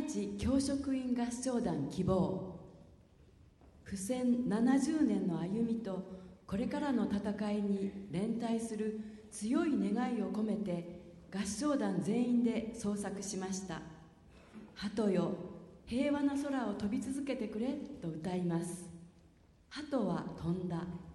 市教職員合唱団希望。不戦70年の歩みとこれからの戦いに連帯する強い願いを込めて合唱団全員で創作しました。鳩よ、平和な空を飛び続けてくれと歌います。鳩は飛んだ。